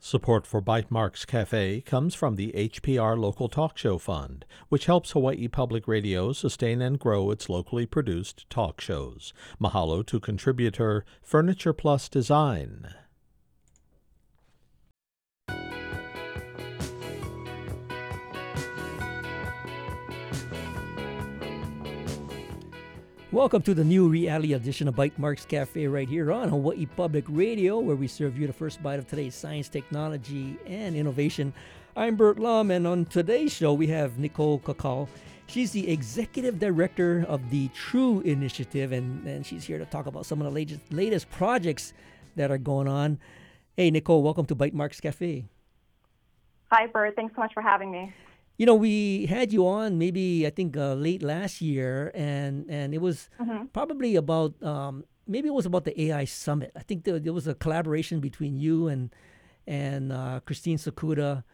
Support for Bytemarks Cafe comes from the HPR Local Talk Show Fund, which helps Hawaii Public Radio sustain and grow its locally produced talk shows. Mahalo to contributor Furniture Plus Design. Welcome to the new reality edition of Bytemarks Cafe right here on Hawaii Public Radio, where we serve you the first bite of today's science, technology, and innovation. I'm Bert Lum, and on today's show we have Nicole Kakal. She's the executive director of the True Initiative, and she's here to talk about some of the latest projects that are going on. Hey, Nicole, welcome to Bytemarks Cafe. Hi, Bert. Thanks so much for having me. You know, we had you on maybe, I think, late last year, and it was probably about, maybe it was about the AI Summit. I think there was a collaboration between you and Christine Sakuda,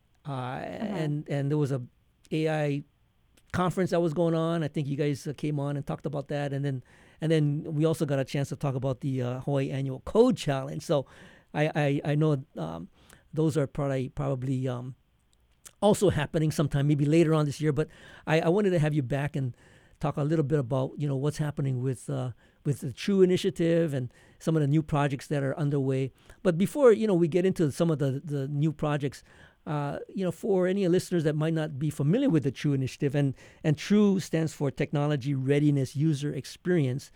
and there was a AI conference that was going on. I think you guys came on and talked about that, and then we also got a chance to talk about the Hawaii Annual Code Challenge. So I know those are probably also happening sometime maybe later on this year, but I wanted to have you back and talk a little bit about what's happening with the True Initiative and some of the new projects that are underway. But before we get into some of the new projects, for any listeners that might not be familiar with the True Initiative, and True stands for Technology Readiness User Experience.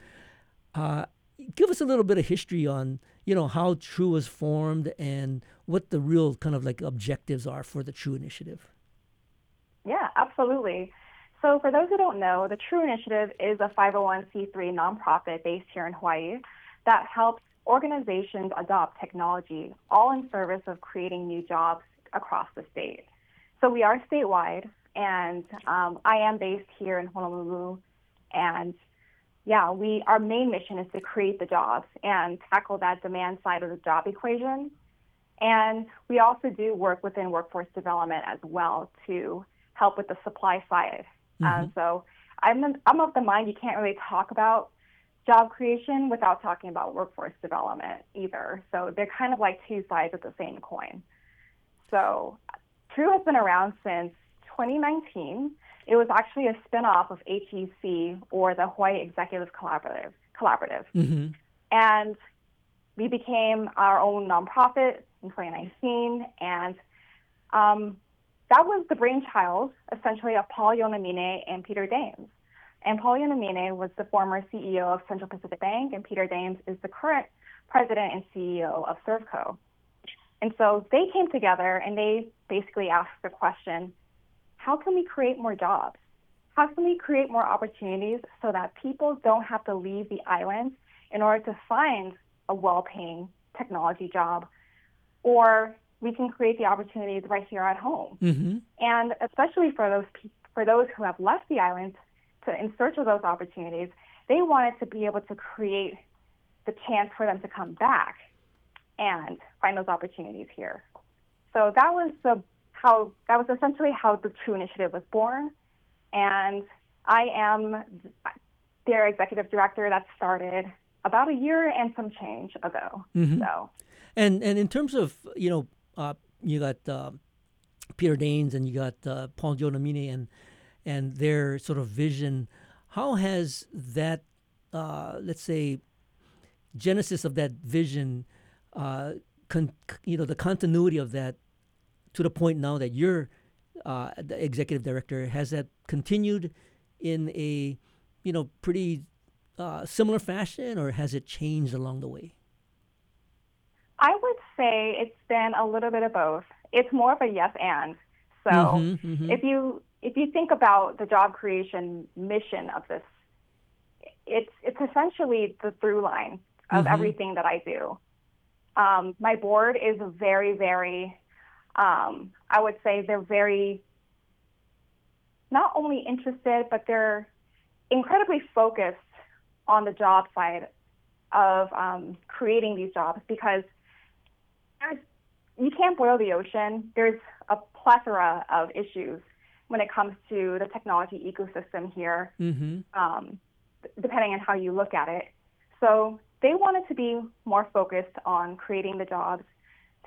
Give us a little bit of history on how True was formed and what the real kind of like objectives are for the True Initiative. Yeah, absolutely. So for those who don't know, the True Initiative is a 501c3 nonprofit based here in Hawaii that helps organizations adopt technology, all in service of creating new jobs across the state. So we are statewide, and I am based here in Honolulu, and our main mission is to create the jobs and tackle that demand side of the job equation. And we also do work within workforce development as well to help with the supply side. So I'm of the mind you can't really talk about job creation without talking about workforce development either. So they're kind of like two sides of the same coin. So True has been around since 2019. It was actually a spinoff of HEC, or the Hawaii Executive Collaborative. And we became our own nonprofit in 2019, and that was the brainchild, essentially, of Paul Yonamine and Peter Dames. And Paul Yonamine was the former CEO of Central Pacific Bank, and Peter Dames is the current president and CEO of Servco. And so they came together, and they basically asked the question, how can we create more jobs? How can we create more opportunities so that people don't have to leave the island in order to find a well-paying technology job, or we can create the opportunities right here at home? And especially for those who have left the island in search of those opportunities, they wanted to be able to create the chance for them to come back and find those opportunities here. So that was essentially how the True Initiative was born, and I am their executive director. That started about a year and some change ago. So, and in terms of you got Peter Danes and you got Paul Yonamine and their sort of vision. How has that let's say genesis of that vision, the continuity of that, to the point now that you're the executive director, has that continued in a pretty similar fashion, or has it changed along the way? I would say it's been a little bit of both. It's more of a yes and. So if you think about the job creation mission of this, it's essentially the through line of everything that I do. My board is very, very, I would say they're very, not only interested, but they're incredibly focused on the job side of creating these jobs, because you can't boil the ocean. There's a plethora of issues when it comes to the technology ecosystem here, depending on how you look at it. So they wanted to be more focused on creating the jobs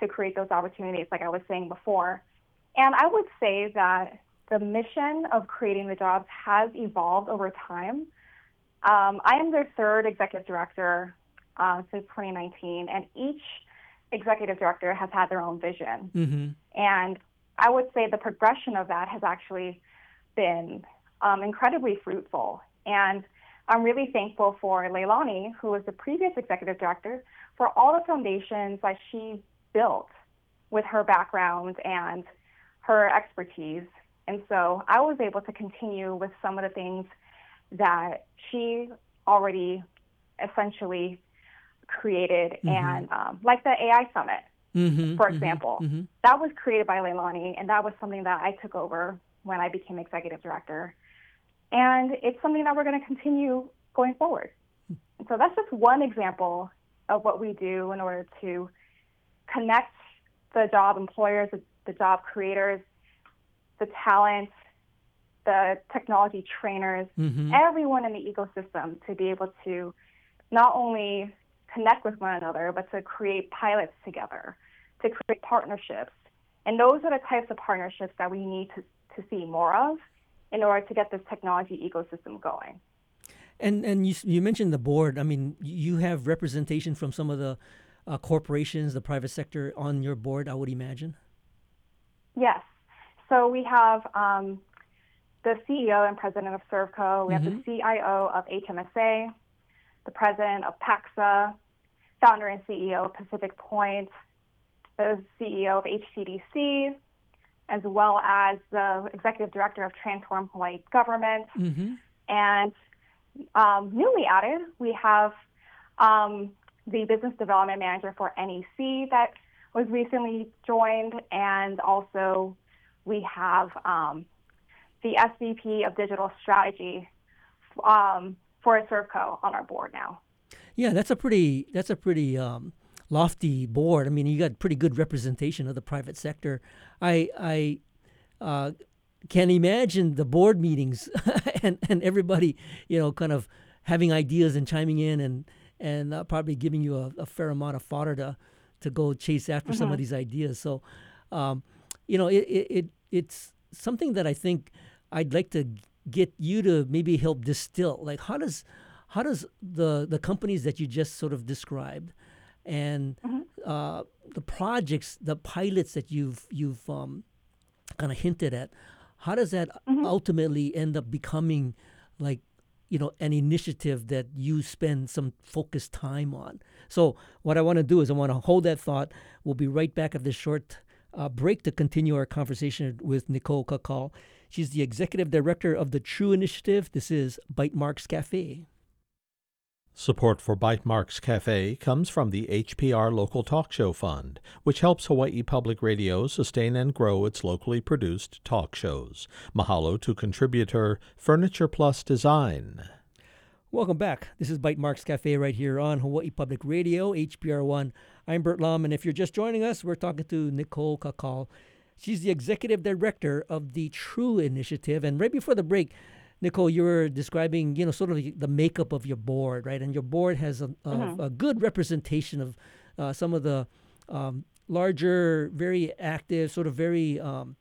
to create those opportunities, like I was saying before. And I would say that the mission of creating the jobs has evolved over time. I am their third executive director since 2019, and each executive director has had their own vision. Mm-hmm. And I would say the progression of that has actually been incredibly fruitful. And I'm really thankful for Leilani, who was the previous executive director, for all the foundations that she built with her background and her expertise. And so I was able to continue with some of the things that she already essentially created, and like the AI Summit, for example. That was created by Leilani, and that was something that I took over when I became executive director. And it's something that we're going to continue going forward. And so that's just one example of what we do in order to connect the job employers, the job creators, the talent, the technology trainers, everyone in the ecosystem to be able to not only connect with one another, but to create pilots together, to create partnerships. And those are the types of partnerships that we need to see more of in order to get this technology ecosystem going. And you mentioned the board. I mean, you have representation from some of the corporations, the private sector on your board, I would imagine. Yes. So we have the CEO and president of Servco. We have the CIO of HMSA, the president of PAXA, founder and CEO of Pacific Point, the CEO of HCDC, as well as the executive director of Transform Hawaii Government. And newly added, we have the business development manager for NEC that was recently joined, and also we have the SVP of digital strategy for Servco on our board now. Yeah, that's a pretty lofty board. I mean, you got pretty good representation of the private sector. I can imagine the board meetings and everybody, kind of having ideas and chiming in and probably giving you a fair amount of fodder to go chase after some of these ideas. So, it's something that I think I'd like to get you to maybe help distill. Like, how does the companies that you just sort of described and the projects, the pilots that you've kind of hinted at, how does that ultimately end up becoming like, an initiative that you spend some focused time on? So what I want to do is I want to hold that thought. We'll be right back after this short break to continue our conversation with Nicole Kakal. She's the executive director of the True Initiative. This is Bytemarks Cafe. Support for Bytemarks Cafe comes from the HPR Local Talk Show Fund, which helps Hawaii Public Radio sustain and grow its locally produced talk shows. Mahalo to contributor Furniture Plus Design. Welcome back. This is Bytemarks Cafe right here on Hawaii Public Radio, HPR1. I'm Bert Lum, and if you're just joining us, we're talking to Nicole Kakal. She's the executive director of the True Initiative. And right before the break, Nicole, you were describing, sort of the makeup of your board, right? And your board has a good representation of some of the larger, very active, sort of very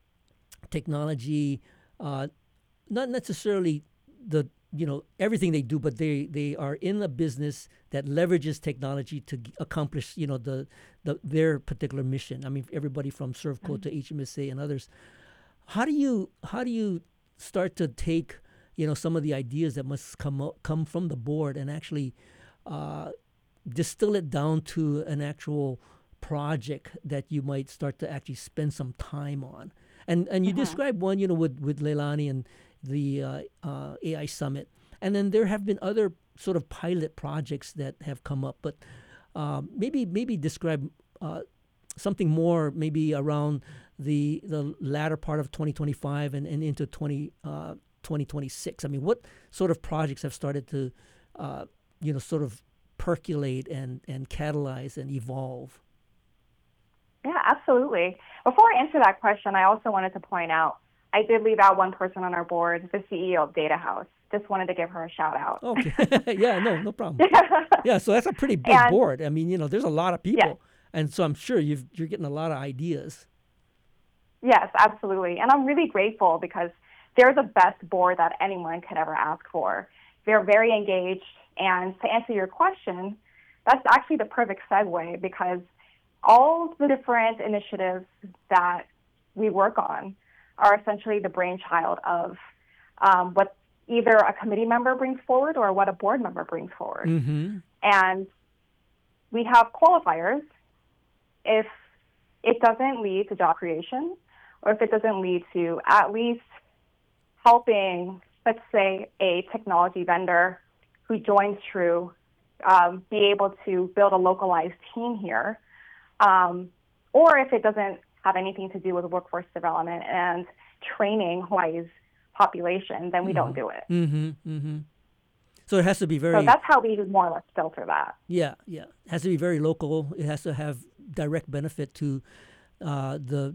technology, not necessarily everything they do, but they are in a business that leverages technology to accomplish, their particular mission. I mean, everybody from Servco to HMSA and others. How do you start to take some of the ideas that must come from the board and actually distill it down to an actual project that you might start to actually spend some time on? And you described one, with Leilani and the AI Summit. And then there have been other sort of pilot projects that have come up. But maybe describe something more maybe around the latter part of 2025 and into 2026. I mean, what sort of projects have started to, sort of percolate and catalyze and evolve? Yeah, absolutely. Before I answer that question, I also wanted to point out, I did leave out one person on our board, the CEO of Data House. Just wanted to give her a shout out. Okay. Yeah, no problem. Yeah, so that's a pretty big board. I mean, there's a lot of people. And so I'm sure you're getting a lot of ideas. Yes, absolutely. And I'm really grateful because they're the best board that anyone could ever ask for. They're very engaged. And to answer your question, that's actually the perfect segue because all the different initiatives that we work on are essentially the brainchild of what either a committee member brings forward or what a board member brings forward. Mm-hmm. And we have qualifiers if it doesn't lead to job creation or if it doesn't lead to at least helping, let's say, a technology vendor who joins True be able to build a localized team here, or if it doesn't have anything to do with workforce development and training Hawaii's population, then we don't do it. Mm-hmm. Mm-hmm. So it has to be very... So that's how we more or less filter that. Yeah. It has to be very local. It has to have direct benefit to the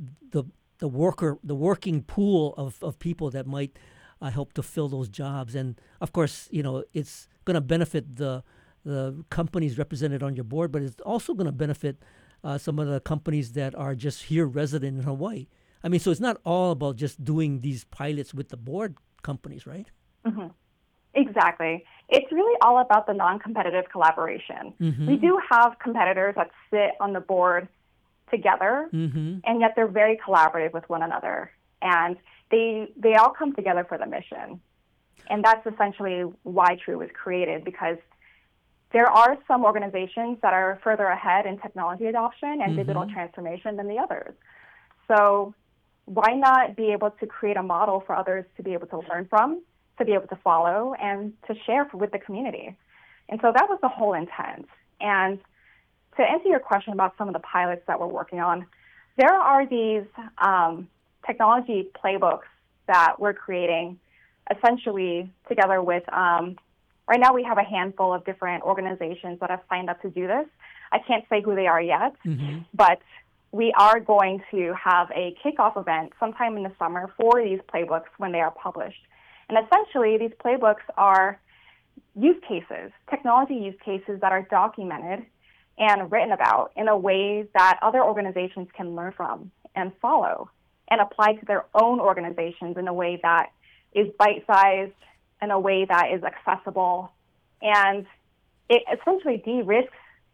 working pool of people that might help to fill those jobs. And of course, it's going to benefit the companies represented on your board, but it's also going to benefit some of the companies that are just here resident in Hawaii. I mean, so it's not all about just doing these pilots with the board companies, right? Mm-hmm. Exactly. It's really all about the non-competitive collaboration. Mm-hmm. We do have competitors that sit on the board together, mm-hmm. and yet they're very collaborative with one another. And they all come together for the mission. And that's essentially why True was created, because there are some organizations that are further ahead in technology adoption and mm-hmm. digital transformation than the others. So why not be able to create a model for others to be able to learn from, to be able to follow, and to share with the community? And so that was the whole intent. And to answer your question about some of the pilots that we're working on, there are these technology playbooks that we're creating essentially together with, right now we have a handful of different organizations that have signed up to do this. I can't say who they are yet, mm-hmm. but we are going to have a kickoff event sometime in the summer for these playbooks when they are published. And essentially, these playbooks are use cases, technology use cases that are documented and written about in a way that other organizations can learn from and follow and apply to their own organizations in a way that is bite-sized, in a way that is accessible. And it essentially de-risks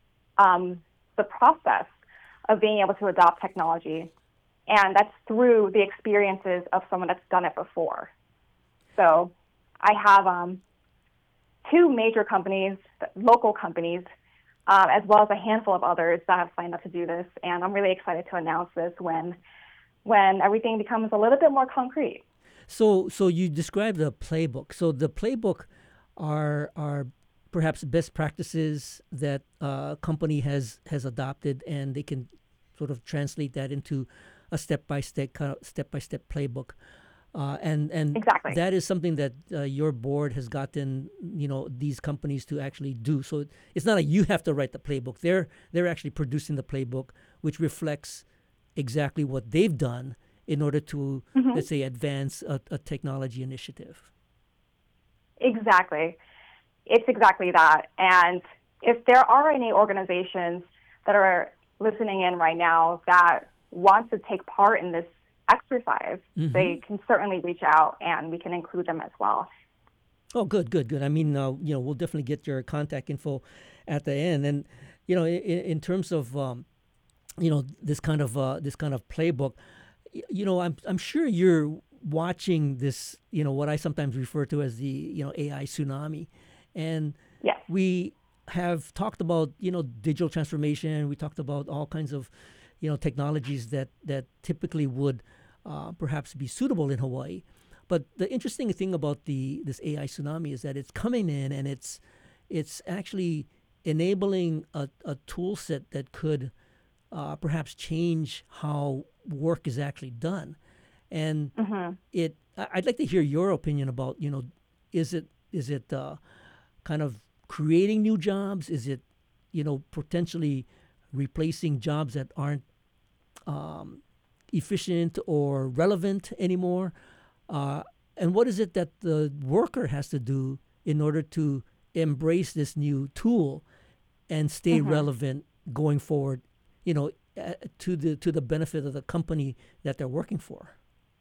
the process of being able to adopt technology. And that's through the experiences of someone that's done it before. So I have two major companies, local companies, as well as a handful of others that have signed up to do this. And I'm really excited to announce this when everything becomes a little bit more concrete. So you described the playbook. So the playbook are perhaps best practices that a company has adopted, and they can sort of translate that into a step-by-step playbook. And Exactly. That is something that your board has gotten these companies to actually do. So it's not like you have to write the playbook. They're actually producing the playbook, which reflects exactly what they've done in order to, mm-hmm. let's say, advance a technology initiative. Exactly. It's exactly that. And if there are any organizations that are listening in right now that want to take part in this exercise, mm-hmm. they can certainly reach out and we can include them as well. Oh, good. I mean, we'll definitely get your contact info at the end. And, in terms of, this kind of playbook, I'm sure you're watching this, what I sometimes refer to as the, AI tsunami. And yes. We have talked about, digital transformation. We talked about all kinds of, technologies that typically would perhaps be suitable in Hawaii. But the interesting thing about this AI tsunami is that it's coming in and it's actually enabling a tool set that could perhaps change how work is actually done. And mm-hmm. I'd like to hear your opinion about, is it kind of creating new jobs? Is it, potentially replacing jobs that aren't efficient or relevant anymore? And what is it that the worker has to do in order to embrace this new tool and stay mm-hmm. relevant going forward to the benefit of the company that they're working for?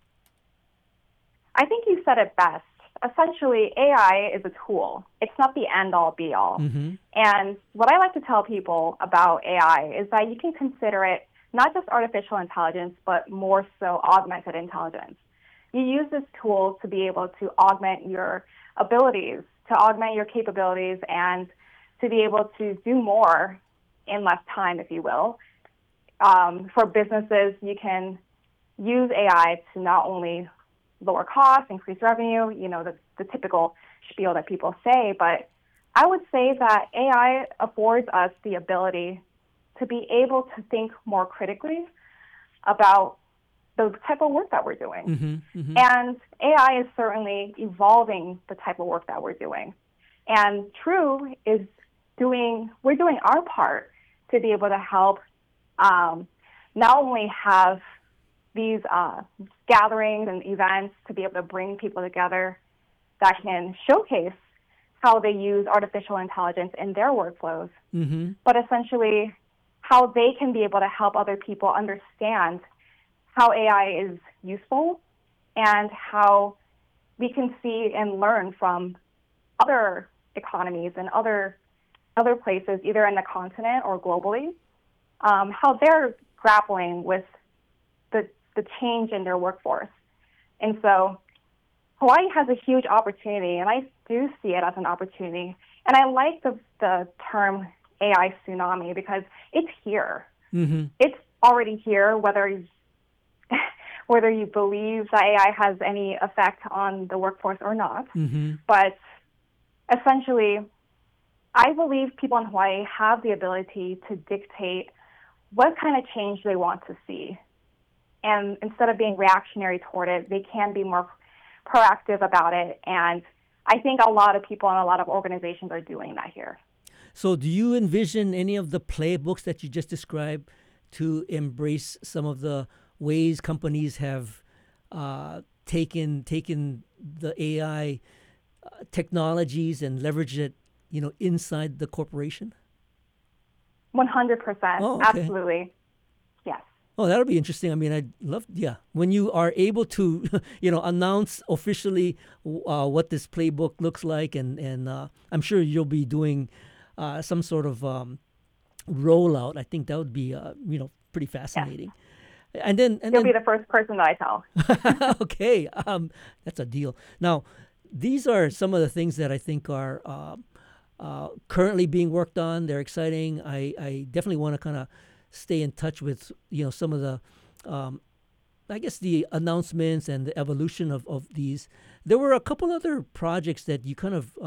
I think you said it best. Essentially, AI is a tool. It's not the end-all, be-all. Mm-hmm. And what I like to tell people about AI is that you can consider it not just artificial intelligence, but more so augmented intelligence. You use this tool to be able to augment your abilities, to augment your capabilities, and to be able to do more in less time, if you will. For businesses, you can use AI to not only lower costs, increase revenue, the typical spiel that people say, but I would say that AI affords us the ability to be able to think more critically about the type of work that we're doing. Mm-hmm, mm-hmm. And AI is certainly evolving the type of work that we're doing. And True is we're doing our part to be able to help not only have these gatherings and events to be able to bring people together that can showcase how they use artificial intelligence in their workflows, mm-hmm. but essentially how they can be able to help other people understand how AI is useful and how we can see and learn from other economies and other places, either in the continent or globally, how they're grappling with the change in their workforce. And so Hawaii has a huge opportunity, and I do see it as an opportunity. And I like the term AI tsunami because it's here. Mm-hmm. It's already here, whether you believe that AI has any effect on the workforce or not. Mm-hmm. But essentially, I believe people in Hawaii have the ability to dictate what kind of change they want to see. And instead of being reactionary toward it, they can be more proactive about it. And I think a lot of people and a lot of organizations are doing that here. So do you envision any of the playbooks that you just described to embrace some of the ways companies have taken the AI technologies and leveraged it, inside the corporation? 100%. Oh, okay. Absolutely. Yes. Oh, that'll be interesting. I mean, I'd love, when you are able to, announce officially what this playbook looks like, and I'm sure you'll be doing some sort of rollout. I think that would be, pretty fascinating. Yes. And then you'll be the first person that I tell. Okay, that's a deal. Now, these are some of the things that I think are currently being worked on. They're exciting. I definitely want to kind of stay in touch with some of the I guess the announcements and the evolution of these. There were a couple other projects that you kind of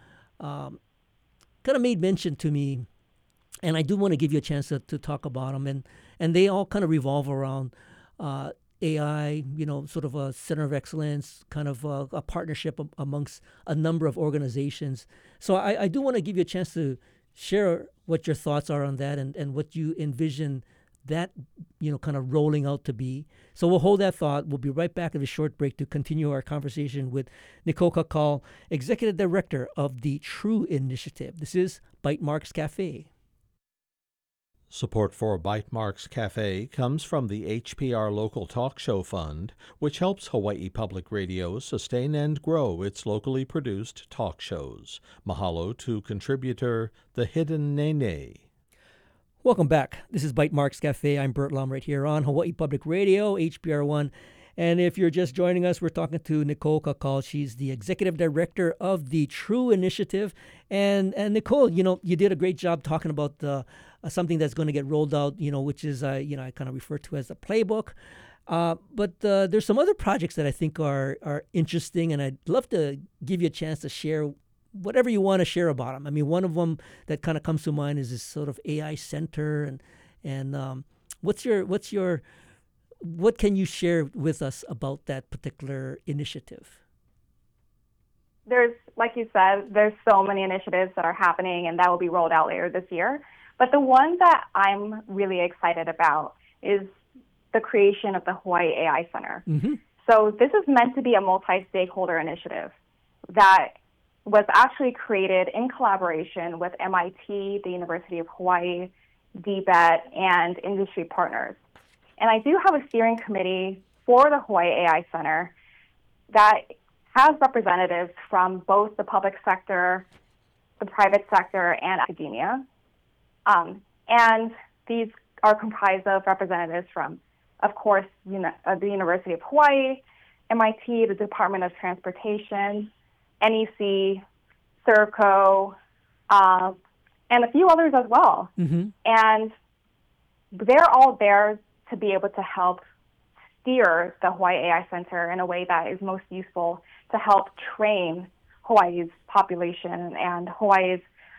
made mention to me, and I do want to give you a chance to talk about them, and they all kind of revolve around AI, sort of a center of excellence, kind of a partnership amongst a number of organizations. So I do want to give you a chance to share what your thoughts are on that and what you envision that, kind of rolling out to be. So we'll hold that thought. We'll be right back at a short break to continue our conversation with Nicole Kakal, Executive Director of the True Initiative. This is Bytemarks Cafe. Support for Bytemarks Cafe comes from the HPR Local Talk Show Fund, which helps Hawaii Public Radio sustain and grow its locally produced talk shows. Mahalo to contributor The Hidden Nene. Welcome back. This is Bytemarks Cafe. I'm Bert Lum right here on Hawaii Public Radio, HPR1. And if you're just joining us, we're talking to Nicole Kakal. She's the Executive Director of the True Initiative. And Nicole, you did a great job talking about something that's going to get rolled out, which is, I kind of refer to as a playbook. But there's some other projects that I think are interesting, and I'd love to give you a chance to share whatever you want to share about them. I mean, one of them that kind of comes to mind is this sort of AI center, and what can you share with us about that particular initiative? There's, like you said, there's so many initiatives that are happening, and that will be rolled out later this year. But the one that I'm really excited about is the creation of the Hawaii AI Center. Mm-hmm. So this is meant to be a multi-stakeholder initiative that was actually created in collaboration with MIT, the University of Hawaii, DBET, and industry partners. And I do have a steering committee for the Hawaii AI Center that has representatives from both the public sector, the private sector, and academia. And these are comprised of representatives from, of course, the University of Hawaii, MIT, the Department of Transportation, NEC, Servco, and a few others as well. Mm-hmm. And they're all there to be able to help steer the Hawaii AI Center in a way that is most useful to help train Hawaii's population and Hawaii's,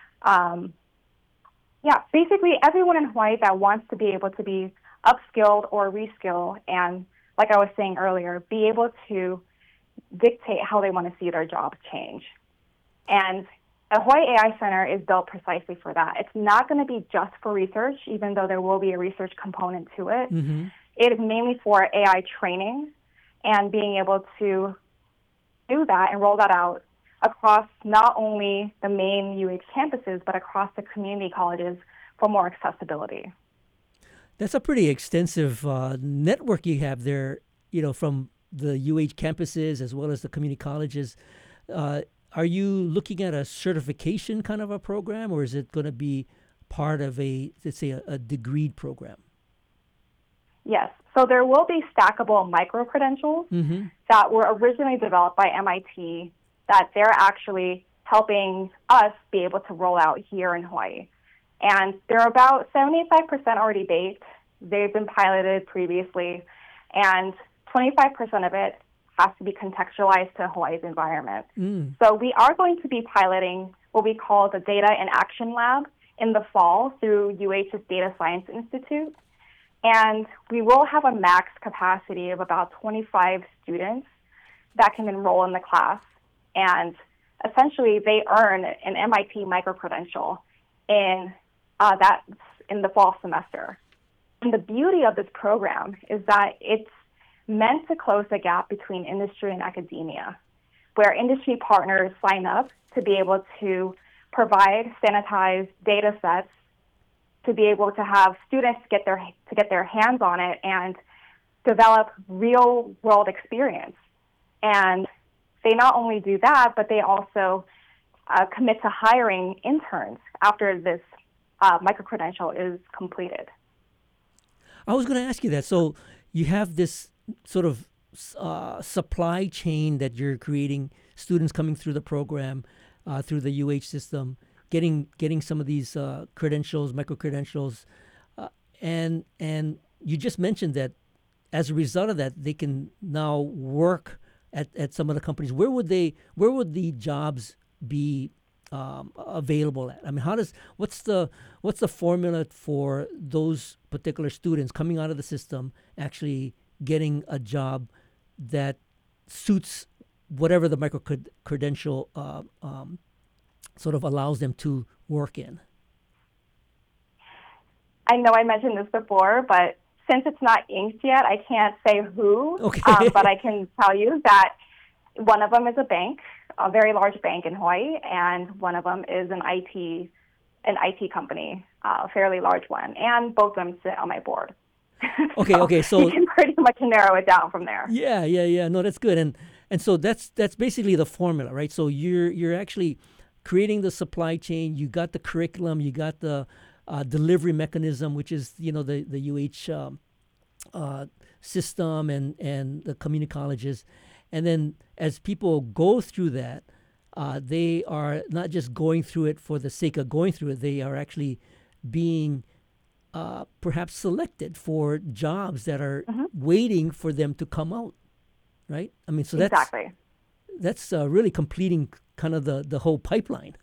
basically everyone in Hawaii that wants to be able to be upskilled or reskill and, like I was saying earlier, be able to dictate how they want to see their jobs change. And a Hawaii AI Center is built precisely for that. It's not going to be just for research, even though there will be a research component to it. Mm-hmm. It is mainly for AI training and being able to do that and roll that out across not only the main UH campuses, but across the community colleges for more accessibility. That's a pretty extensive network you have there, from the UH campuses as well as the community colleges. Are you looking at a certification kind of a program, or is it going to be part of let's say, a degreed program? Yes. So there will be stackable micro-credentials that were originally developed by MIT that they're actually helping us be able to roll out here in Hawaii. And they're about 75% already baked. They've been piloted previously, and 25% of it has to be contextualized to Hawaii's environment. So we are going to be piloting what we call the Data and Action Lab in the fall through UH's Data Science Institute. And we will have a max capacity of about 25 students that can enroll in the class. And essentially, they earn an MIT micro-credential in the fall semester. And the beauty of this program is that it's meant to close the gap between industry and academia, where industry partners sign up to be able to provide sanitized data sets to be able to have students get their hands on it and develop real world experience. And they not only do that, but they also commit to hiring interns after this micro-credential is completed. I was going to ask you that. So you have this sort of supply chain that you're creating, students coming through the program, through the UH system, getting some of these credentials, micro-credentials. And you just mentioned that as a result of that, they can now work at some of the companies. Where would the jobs be available at? I mean, what's the formula for those particular students coming out of the system actually getting a job that suits whatever the micro-credential sort of allows them to work in? I know I mentioned this before, but since it's not inked yet, I can't say who. Okay. But I can tell you that one of them is a bank, a very large bank in Hawaii, and one of them is an IT company, a fairly large one, and both of them sit on my board. Okay. So you can pretty much narrow it down from there. Yeah. No, that's good. And so that's basically the formula, right? So you're actually creating the supply chain. You got the curriculum. You got the delivery mechanism, which is the UH system and the community colleges. And then as people go through that, they are not just going through it for the sake of going through it. They are actually being perhaps selected for jobs that are waiting for them to come out, right? I mean, so that's really completing kind of the whole pipeline.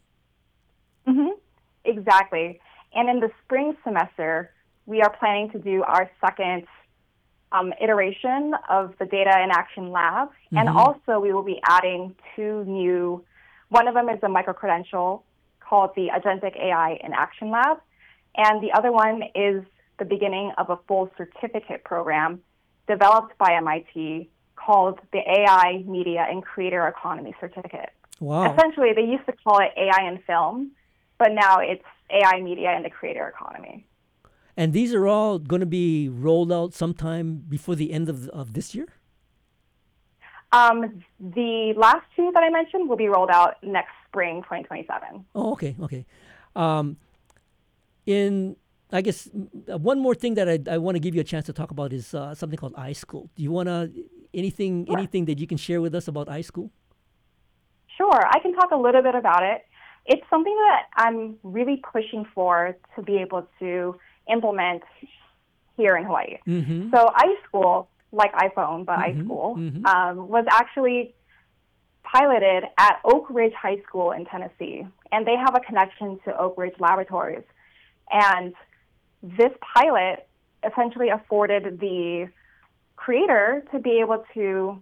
Exactly. And in the spring semester, we are planning to do our second iteration of the Data and Action Lab. And also we will be adding two new, one of them is a micro-credential called the Agentic AI in Action Lab. And the other one is the beginning of a full certificate program developed by MIT called the AI Media and Creator Economy Certificate. Wow. Essentially, they used to call it AI in film, but now it's AI media and the creator economy. And these are all going to be rolled out sometime before the end of this year? The last two that I mentioned will be rolled out next spring, 2027. Oh, okay. I guess one more thing that I want to give you a chance to talk about is something called iSchool. Do you want to anything that you can share with us about iSchool? Sure, I can talk a little bit about it. It's something that I'm really pushing for to be able to implement here in Hawaii. Mm-hmm. So iSchool, like iPhone, but iSchool, was actually piloted at Oak Ridge High School in Tennessee, and they have a connection to Oak Ridge Laboratories. And this pilot essentially afforded the creator to be able to,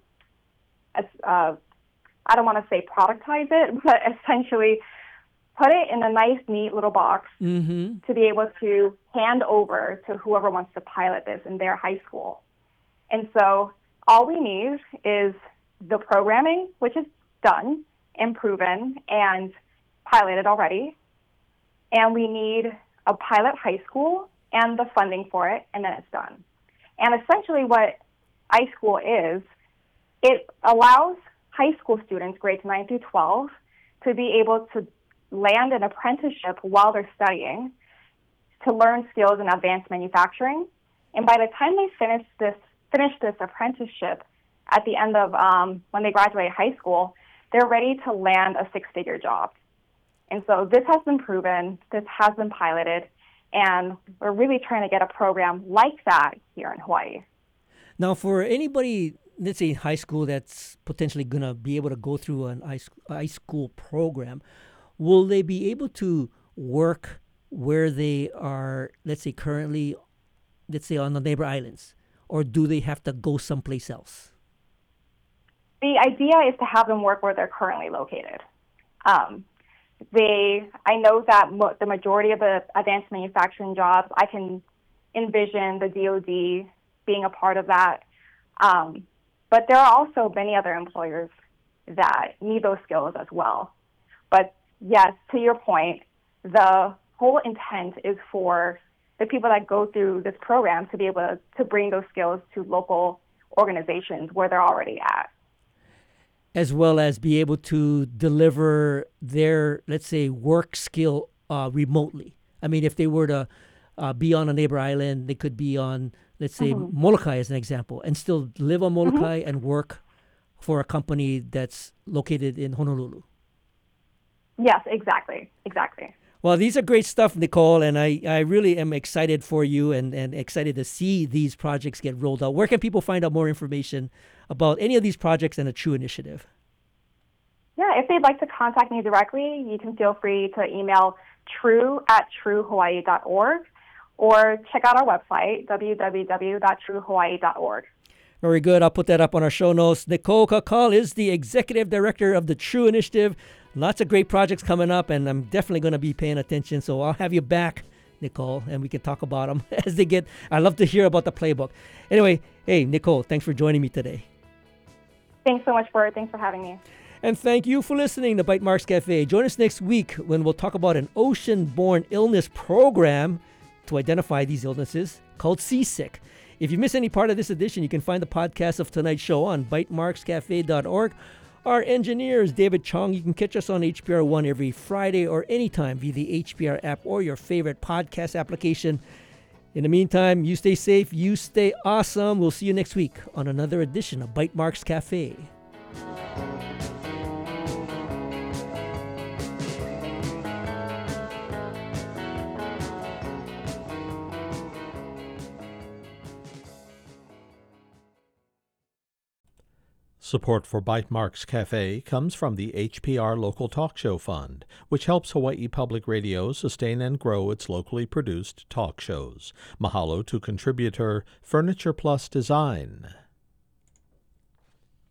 I don't want to say productize it, but essentially put it in a nice, neat little box to be able to hand over to whoever wants to pilot this in their high school. And so all we need is the programming, which is done and proven and piloted already. And we need a pilot high school and the funding for it, and then it's done. And essentially what iSchool is, it allows high school students, grades 9 through 12, to be able to land an apprenticeship while they're studying to learn skills in advanced manufacturing. And by the time they finish this apprenticeship at the end of when they graduate high school, they're ready to land a six-figure job. And so this has been proven, this has been piloted, and we're really trying to get a program like that here in Hawaii. Now, for anybody, let's say in high school, that's potentially going to be able to go through an iSchool program, will they be able to work where they are, let's say currently, let's say on the neighbor islands, or do they have to go someplace else? The idea is to have them work where they're currently located. I know that the majority of the advanced manufacturing jobs, I can envision the DoD being a part of that. But there are also many other employers that need those skills as well. But yes, to your point, the whole intent is for the people that go through this program to be able to bring those skills to local organizations where they're already at. As well as be able to deliver their, let's say, work skill remotely. I mean, if they were to be on a neighbor island, they could be on, let's say, Molokai as an example, and still live on Molokai and work for a company that's located in Honolulu. Yes, exactly. Well, these are great stuff, Nicole, and I really am excited for you and excited to see these projects get rolled out. Where can people find out more information about any of these projects and a True Initiative? Yeah, if they'd like to contact me directly, you can feel free to email true@truehawaii.org or check out our website, www.truehawaii.org. Very good. I'll put that up on our show notes. Nicole Kakal is the Executive Director of the True Initiative. Lots of great projects coming up, and I'm definitely going to be paying attention. So I'll have you back, Nicole, and we can talk about them as they get. I love to hear about the playbook. Anyway, hey, Nicole, thanks for joining me today. Thanks so much, Bert. Thanks for having me. And thank you for listening to Bytemarks Cafe. Join us next week when we'll talk about an ocean-borne illness program to identify these illnesses called Seasick. If you miss any part of this edition, you can find the podcast of tonight's show on bytemarkscafe.org. Our engineer is David Chong. You can catch us on HPR One every Friday or anytime via the HPR app or your favorite podcast application. In the meantime, you stay safe, you stay awesome. We'll see you next week on another edition of Bytemarks Cafe. Support for Bytemarks Cafe comes from the HPR Local Talk Show Fund, which helps Hawaii Public Radio sustain and grow its locally produced talk shows. Mahalo to contributor Furniture Plus Design.